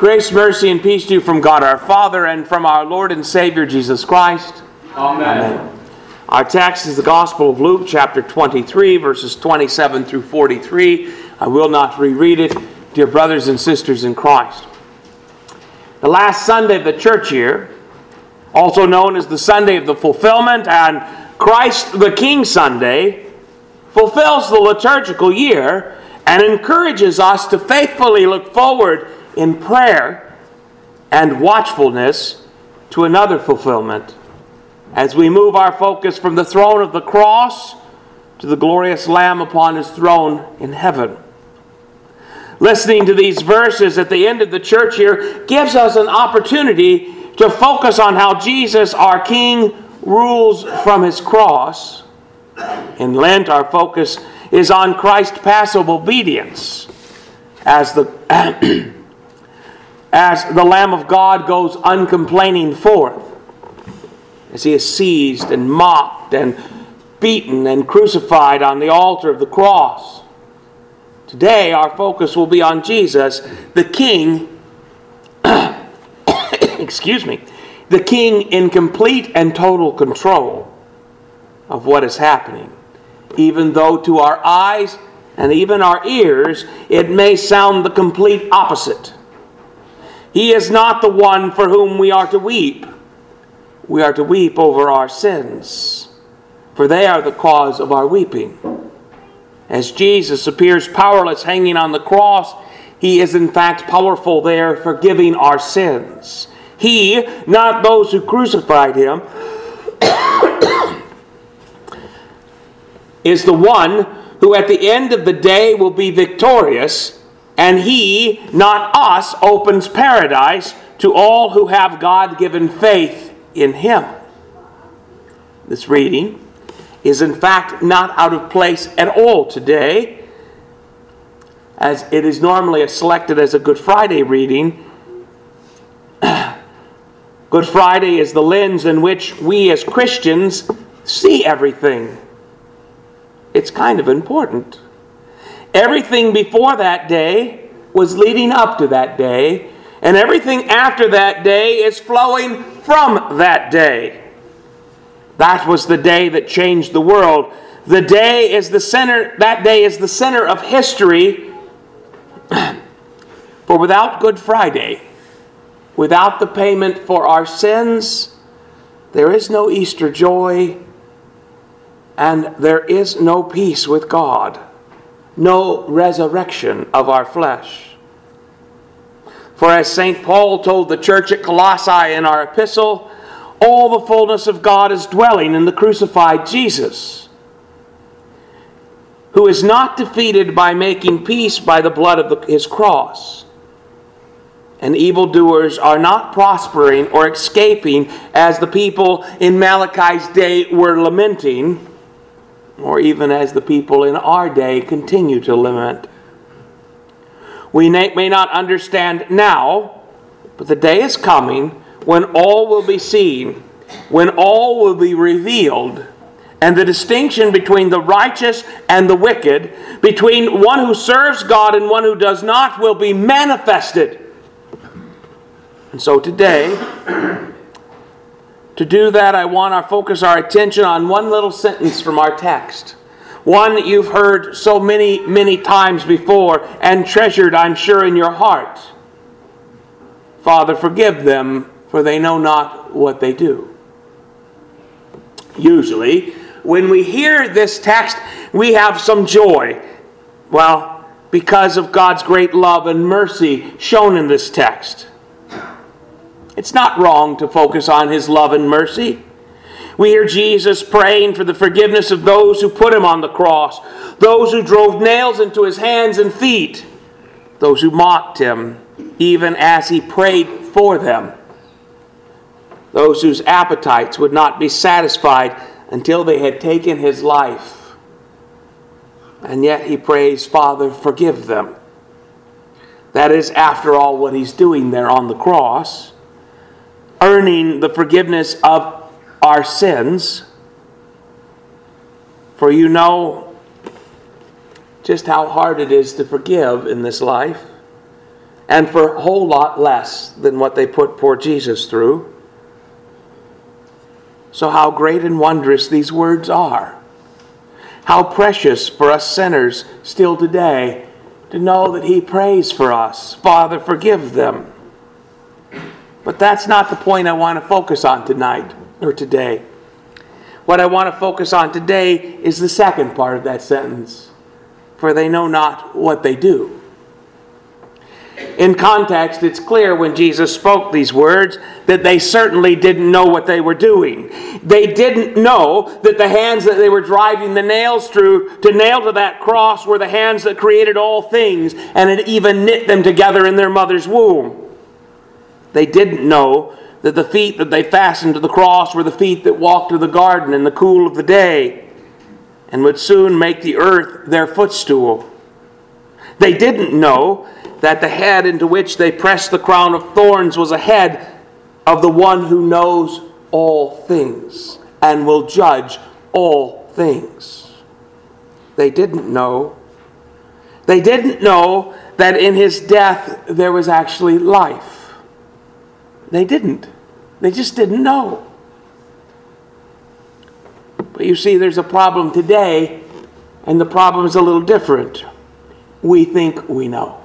Grace, mercy, and peace to you from God our Father and from our Lord and Savior Jesus Christ. Amen. Our text is the Gospel of Luke, chapter 23, verses 27 through 43. I will not reread it, dear brothers and sisters in Christ. The last Sunday of the church year, also known as the Sunday of the Fulfillment and Christ the King Sunday, fulfills the liturgical year and encourages us to faithfully look forward in prayer and watchfulness to another fulfillment as we move our focus from the throne of the cross to the glorious Lamb upon his throne in heaven. Listening to these verses at the end of the church year gives us an opportunity to focus on how Jesus, our King, rules from his cross. In Lent, our focus is on Christ's passive obedience as the Lamb of God goes uncomplaining forth, as he is seized and mocked and beaten and crucified on the altar of the cross. Today, our focus will be on Jesus, the King, the King in complete and total control of what is happening, even though to our eyes and even our ears, it may sound the complete opposite. He is not the one for whom we are to weep. We are to weep over our sins, for they are the cause of our weeping. As Jesus appears powerless hanging on the cross, he is in fact powerful there, forgiving our sins. He, not those who crucified him, is the one who at the end of the day will be victorious. And he, not us, opens paradise to all who have God-given faith in him. This reading is in fact not out of place at all today, as it is normally selected as a Good Friday reading. Good Friday is the lens in which we as Christians see everything. It's kind of important. Everything before that day was leading up to that day, and everything after that day is flowing from that day. That was the day that changed the world. That day is the center of history. For without Good Friday, without the payment for our sins, there is no Easter joy, and there is no peace with God. No resurrection of our flesh. For as St. Paul told the church at Colossae in our epistle, all the fullness of God is dwelling in the crucified Jesus, who is not defeated by making peace by the blood of his cross. And evildoers are not prospering or escaping as the people in Malachi's day were lamenting, or even as the people in our day continue to lament. We may not understand now, but the day is coming when all will be seen, when all will be revealed, and the distinction between the righteous and the wicked, between one who serves God and one who does not, will be manifested. And so today, to do that, I want to focus our attention on one little sentence from our text. One that you've heard so many, many times before and treasured, I'm sure, in your heart. Father, forgive them, for they know not what they do. Usually, when we hear this text, we have some joy. Well, because of God's great love and mercy shown in this text. It's not wrong to focus on his love and mercy. We hear Jesus praying for the forgiveness of those who put him on the cross, those who drove nails into his hands and feet, those who mocked him, even as he prayed for them, those whose appetites would not be satisfied until they had taken his life. And yet he prays, Father, forgive them. That is, after all, what he's doing there on the cross. Earning the forgiveness of our sins. For you know just how hard it is to forgive in this life. and for a whole lot less than what they put poor Jesus through. So how great and wondrous these words are. How precious for us sinners still today to know that He prays for us. Father, forgive them. But that's not the point I want to focus on tonight or today. What I want to focus on today is the second part of that sentence. For they know not what they do. In context, it's clear when Jesus spoke these words that they certainly didn't know what they were doing. They didn't know that the hands that they were driving the nails through to nail to that cross were the hands that created all things and had even knit them together in their mother's womb. They didn't know that the feet that they fastened to the cross were the feet that walked to the garden in the cool of the day and would soon make the earth their footstool. They didn't know that the head into which they pressed the crown of thorns was a head of the one who knows all things and will judge all things. They didn't know. They didn't know that in His death there was actually life. They didn't. They just didn't know. But you see, there's a problem today, and the problem is a little different. We think we know.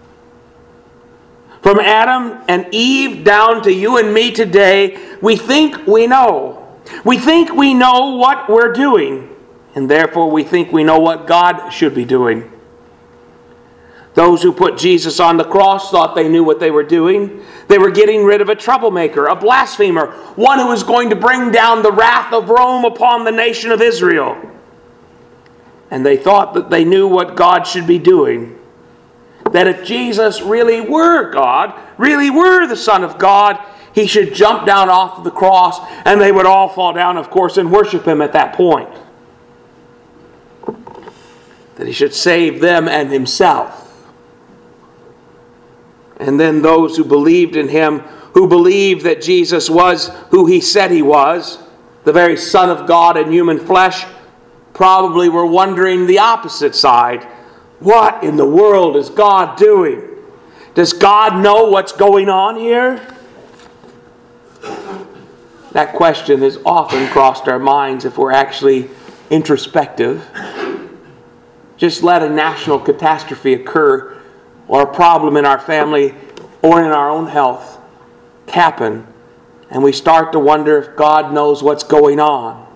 From Adam and Eve down to you and me today, we think we know. We think we know what we're doing, and therefore we think we know what God should be doing. Those who put Jesus on the cross thought they knew what they were doing. They were getting rid of a troublemaker, a blasphemer, one who was going to bring down the wrath of Rome upon the nation of Israel. And they thought that they knew what God should be doing. That if Jesus really were God, really were the Son of God, He should jump down off of the cross, and they would all fall down, of course, and worship Him at that point. That He should save them and Himself. And then those who believed in Him, who believed that Jesus was who He said He was, the very Son of God in human flesh, probably were wondering the opposite side. What in the world is God doing? Does God know what's going on here? That question has often crossed our minds if we're actually introspective. Just let a national catastrophe occur, or a problem in our family or in our own health happen, and we start to wonder if God knows what's going on.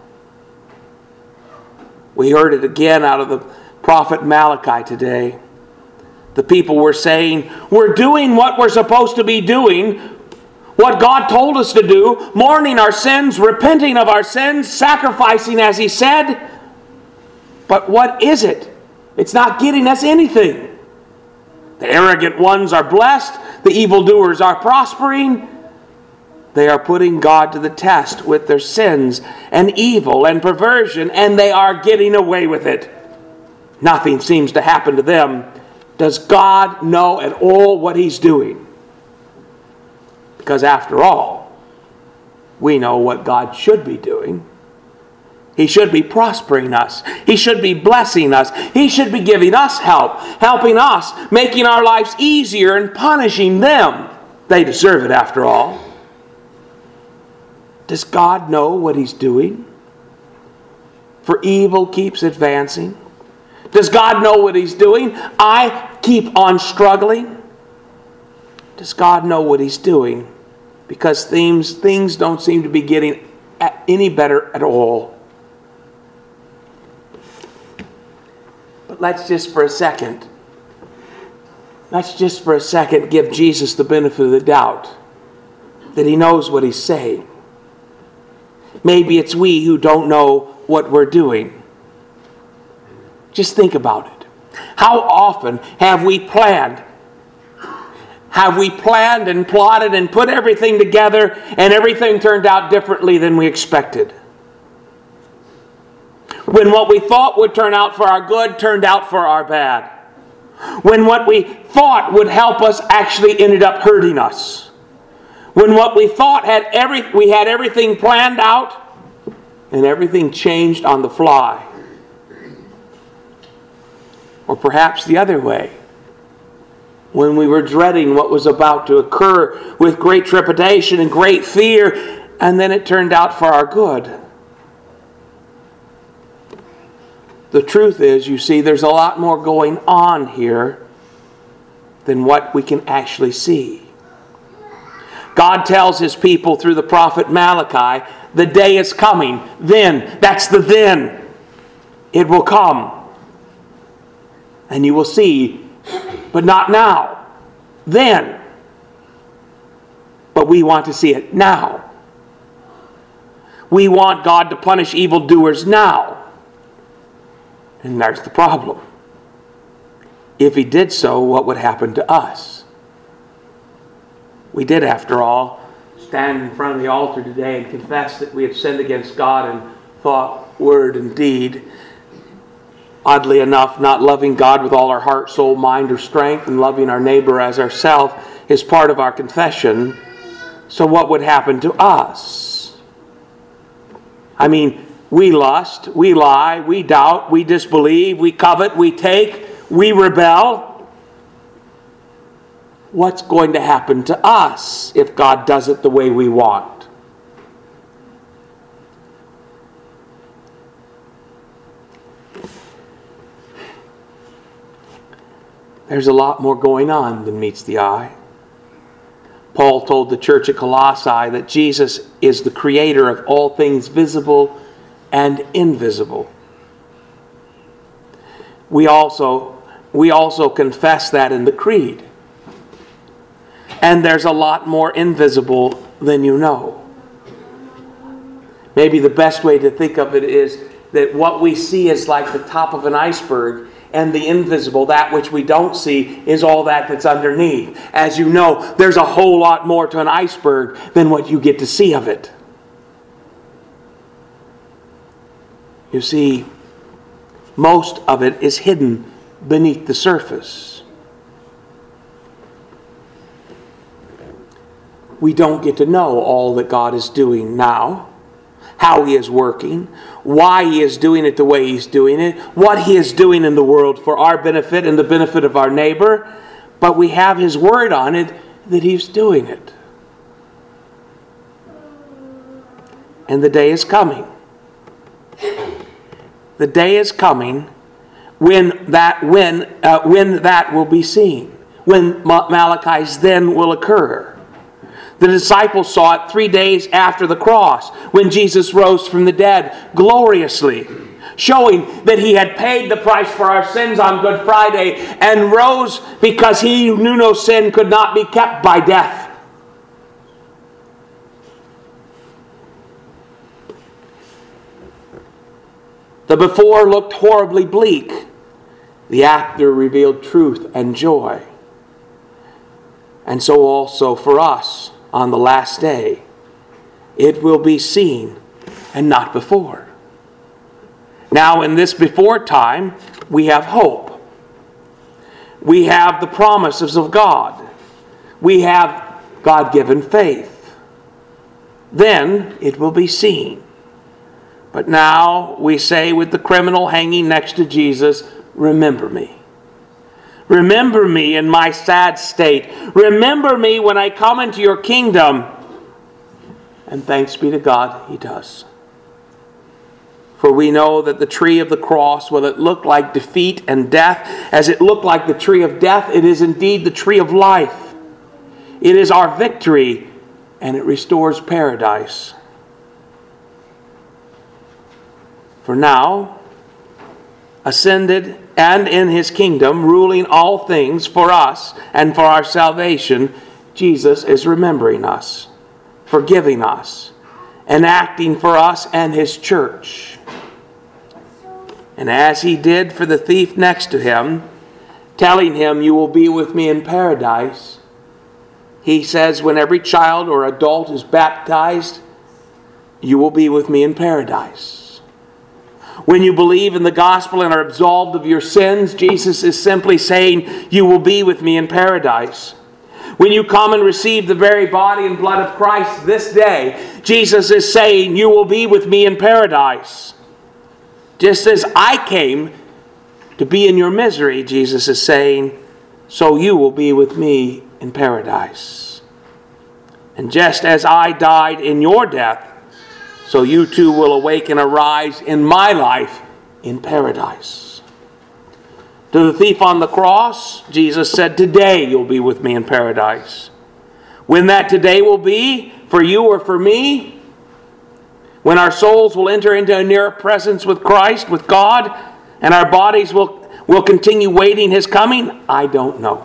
We heard it again out of the prophet Malachi today. The people were saying, we're doing what we're supposed to be doing, what God told us to do, mourning our sins, repenting of our sins, sacrificing as He said. But what is it? It's not getting us anything. The arrogant ones are blessed. The evildoers are prospering. They are putting God to the test with their sins and evil and perversion, and they are getting away with it. Nothing seems to happen to them. Does God know at all what He's doing? Because after all, we know what God should be doing. He should be prospering us. He should be blessing us. He should be giving us help, helping us, making our lives easier and punishing them. They deserve it after all. Does God know what He's doing? For evil keeps advancing. Does God know what He's doing? I keep on struggling. Does God know what He's doing? Because things don't seem to be getting any better at all. But let's just for a second give Jesus the benefit of the doubt that He knows what He's saying. Maybe it's we who don't know what we're doing. Just think about it. How often have we planned? Have we planned and plotted and put everything together and everything turned out differently than we expected? When what we thought would turn out for our good turned out for our bad. When what we thought would help us actually ended up hurting us. When what we thought we had everything planned out and everything changed on the fly. Or perhaps the other way. when we were dreading what was about to occur with great trepidation and great fear, and then it turned out for our good. The truth is, you see, there's a lot more going on here than what we can actually see. God tells His people through the prophet Malachi, the day is coming. Then, that's the then. It will come. And you will see, but not now. Then. But we want to see it now. We want God to punish evildoers now. And there's the problem. If He did so, what would happen to us? We did, after all, stand in front of the altar today and confess that we had sinned against God in thought, word, and deed. Oddly enough, not loving God with all our heart, soul, mind, or strength, and loving our neighbor as ourselves is part of our confession. So what would happen to us? I mean, we lust, we lie, we doubt, we disbelieve, we covet, we take, we rebel. What's going to happen to us if God does it the way we want? There's a lot more going on than meets the eye. Paul told the church at Colossae that Jesus is the creator of all things visible and invisible. We also confess that in the Creed. And there's a lot more invisible than you know. Maybe the best way to think of it is that what we see is like the top of an iceberg, and the invisible, that which we don't see, is all that's underneath. As you know, there's a whole lot more to an iceberg than what you get to see of it. You see, most of it is hidden beneath the surface. We don't get to know all that God is doing now, how He is working, why He is doing it the way He's doing it, what He is doing in the world for our benefit and the benefit of our neighbor, but we have His word on it that He's doing it. And the day is coming. The day is coming when that will be seen, when Malachi's then will occur. The disciples saw it 3 days after the cross, when Jesus rose from the dead gloriously, showing that He had paid the price for our sins on Good Friday and rose because He who knew no sin could not be kept by death. The before looked horribly bleak. The after revealed truth and joy. And so also for us, on the last day, it will be seen and not before. Now, in this before time, we have hope. We have the promises of God. We have God-given faith. Then it will be seen. But now we say with the criminal hanging next to Jesus, remember me. Remember me in my sad state. Remember me when I come into your kingdom. And thanks be to God, He does. For we know that the tree of the cross, while it looked like defeat and death, as it looked like the tree of death, it is indeed the tree of life. It is our victory, and it restores paradise. For now, ascended and in His kingdom, ruling all things for us and for our salvation, Jesus is remembering us, forgiving us, and acting for us and His church. And as He did for the thief next to Him, telling him, you will be with me in paradise, He says when every child or adult is baptized, you will be with me in paradise. When you believe in the gospel and are absolved of your sins, Jesus is simply saying, you will be with me in paradise. When you come and receive the very body and blood of Christ this day, Jesus is saying, you will be with me in paradise. Just as I came to be in your misery, Jesus is saying, so you will be with me in paradise. And just as I died in your death, so you too will awake and arise in my life in paradise. To the thief on the cross, Jesus said, today you'll be with me in paradise. When that today will be, for you or for me, when our souls will enter into a nearer presence with Christ, with God, and our bodies will continue waiting His coming, I don't know.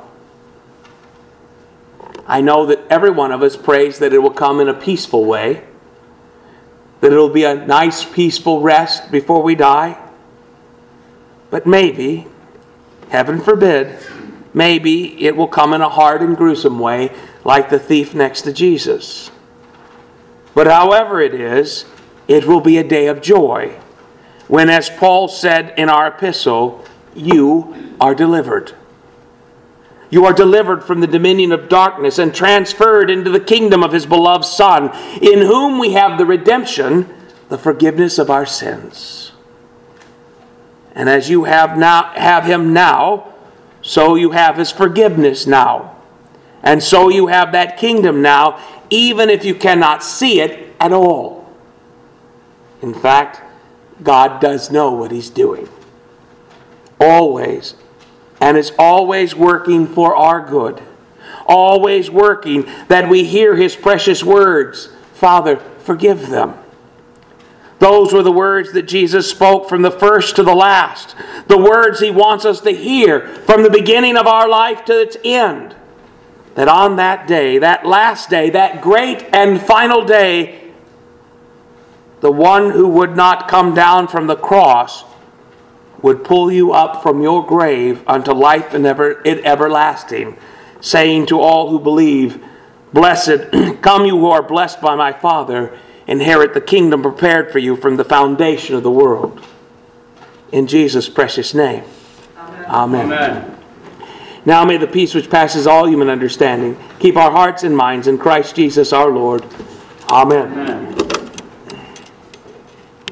I know that every one of us prays that it will come in a peaceful way, that it will be a nice, peaceful rest before we die. But maybe, heaven forbid, maybe it will come in a hard and gruesome way, like the thief next to Jesus. But however it is, it will be a day of joy, when, as Paul said in our epistle, you are delivered. You are delivered from the dominion of darkness and transferred into the kingdom of His beloved Son, in whom we have the redemption, the forgiveness of our sins. And as you have Him now, so you have His forgiveness now. And so you have that kingdom now, even if you cannot see it at all. In fact, God does know what He's doing. Always. And is always working for our good. Always working that we hear His precious words. Father, forgive them. Those were the words that Jesus spoke from the first to the last. The words He wants us to hear from the beginning of our life to its end. That on that day, that last day, that great and final day, the one who would not come down from the cross would pull you up from your grave unto life and everlasting, saying to all who believe, blessed, come you who are blessed by my Father, inherit the kingdom prepared for you from the foundation of the world. In Jesus' precious name. Amen. Amen. Now may the peace which passes all human understanding keep our hearts and minds in Christ Jesus our Lord. Amen. Amen.